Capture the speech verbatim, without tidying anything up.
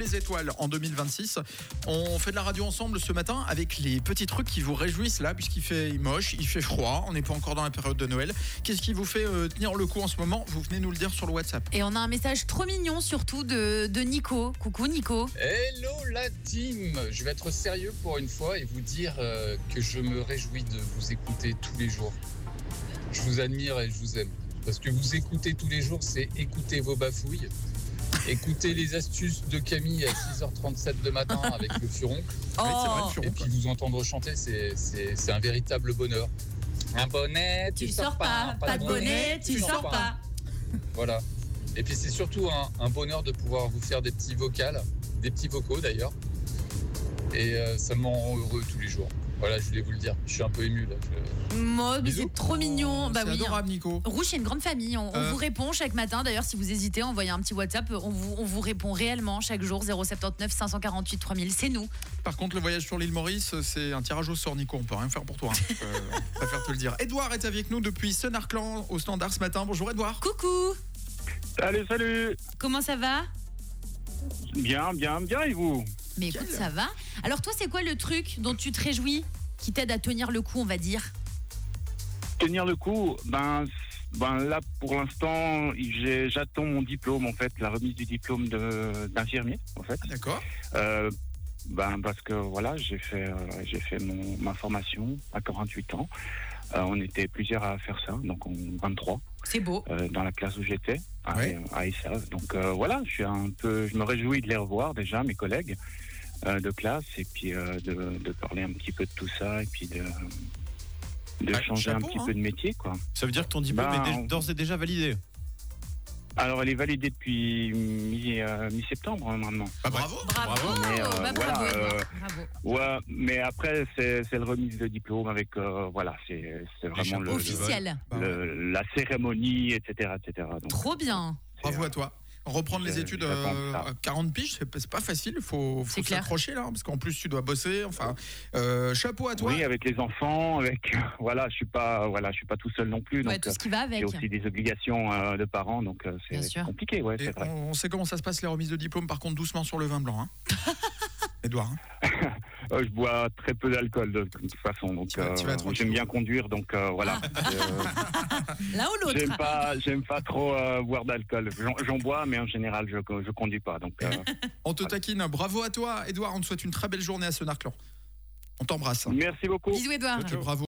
les étoiles en deux mille vingt-six. On fait de la radio ensemble ce matin avec les petits trucs qui vous réjouissent là, puisqu'il fait moche, il fait froid, on n'est pas encore dans la période de Noël. Qu'est-ce qui vous fait euh, tenir le coup en ce moment? Vous venez nous le dire sur le WhatsApp. Et on a un message trop mignon surtout de, de Nico. Coucou Nico. Hello la team, je vais être sérieux pour une fois et vous dire euh, que je me réjouis de vous écouter tous les jours. Je vous admire et je vous aime. Parce que vous écoutez tous les jours, c'est écouter vos bafouilles, écouter les astuces de Camille à six heures trente-sept de matin avec le furon. Oh. Oui, c'est vrai, le furon, Et puis vous entendre chanter, c'est, c'est, c'est un véritable bonheur. Un bonnet, tu, Tu sors sors pas, pas de bonnet, tu sors pas. Voilà. Et puis c'est surtout un, un bonheur de pouvoir vous faire des petits vocals, des petits vocaux d'ailleurs. Et euh, ça me rend heureux tous les jours. Voilà, je voulais vous le dire. Je suis un peu ému là. Je... Moi, mais Bisous. c'est trop mignon. Oh, Bah c'est oui. adorable, Nico. Rouge, c'est une grande famille. On, on Euh. vous répond chaque matin. D'ailleurs, si vous hésitez, envoyez un petit WhatsApp. On vous, on vous répond réellement chaque jour. zéro sept neuf cinq cent quarante-huit trois mille. C'est nous. Par contre, le voyage sur l'île Maurice, c'est un tirage au sort, Nico. On peut rien faire pour toi. Hein. Euh, je préfère te le dire. Edouard est avec nous depuis Senarclan au Standard ce matin. Bonjour Edouard. Coucou. Salut, salut. Comment ça va? Bien, bien, bien, et vous? Mais écoute, Quel- ça va. Alors toi, c'est quoi le truc dont tu te réjouis qui t'aide à tenir le coup, on va dire? Tenir le coup, ben, ben là, pour l'instant, j'ai- j'attends mon diplôme, en fait, la remise du diplôme de- d'infirmier, en fait. Ah, d'accord. Euh, ben, parce que, voilà, j'ai fait, euh, j'ai fait mon, ma formation à quarante-huit ans. Euh, on était plusieurs à faire ça, donc on vingt-trois, C'est beau. euh, dans la classe où j'étais, à, Ouais. à Essave. Donc euh, voilà, je suis un peu, je me réjouis de les revoir déjà, mes collègues euh, de classe, et puis euh, de, de parler un petit peu de tout ça, et puis de, de Bah, changer chapeau, un petit hein. peu de métier, quoi. Ça veut dire que ton diplôme Ben, est dé- on- d'ores et déjà validé. Alors, elle est validée depuis mi, euh, mi-septembre hein, maintenant. Bah, bravo. Bravo. Mais, euh, Bah, voilà, bravo, Edouard. euh, Bravo. Ouais, mais après, c'est c'est le remise de diplôme avec, euh, voilà, c'est c'est vraiment le, chapeaux le- Officiel. Bah, ouais. le- la cérémonie, et cetera, et cetera. Donc, Trop bien. c'est, Bravo euh, à toi. Reprendre les je- études j'attends euh, ça. à quarante piges, c'est, c'est pas facile. Il faut, faut C'est clair. s'accrocher là, parce qu'en plus tu dois bosser. Enfin, euh, chapeau à toi. Oui, avec les enfants, avec voilà, je suis pas, voilà, je suis pas tout seul non plus, Ouais, donc tout euh, ce qui va avec. j'ai aussi des obligations euh, de parents, donc euh, Bien c'est sûr. compliqué, ouais, Et c'est vrai. on, on sait comment ça se passe les remises de diplôme. Par contre, doucement sur le vin blanc. Hein. Edouard. Hein. Euh, je bois très peu d'alcool de, de toute façon, donc Tu vas- tu vas euh, tranquille. j'aime bien conduire, donc euh, voilà. Euh, L'un ou l'autre. j'aime pas, j'aime pas trop euh, boire d'alcool. J'en, j'en bois, mais en général, je, je conduis pas, donc. euh, On te taquine. Bravo à toi, Edouard. On te souhaite une très belle journée à Senarclan. On t'embrasse. merci beaucoup. Bisous Edouard. Bravo.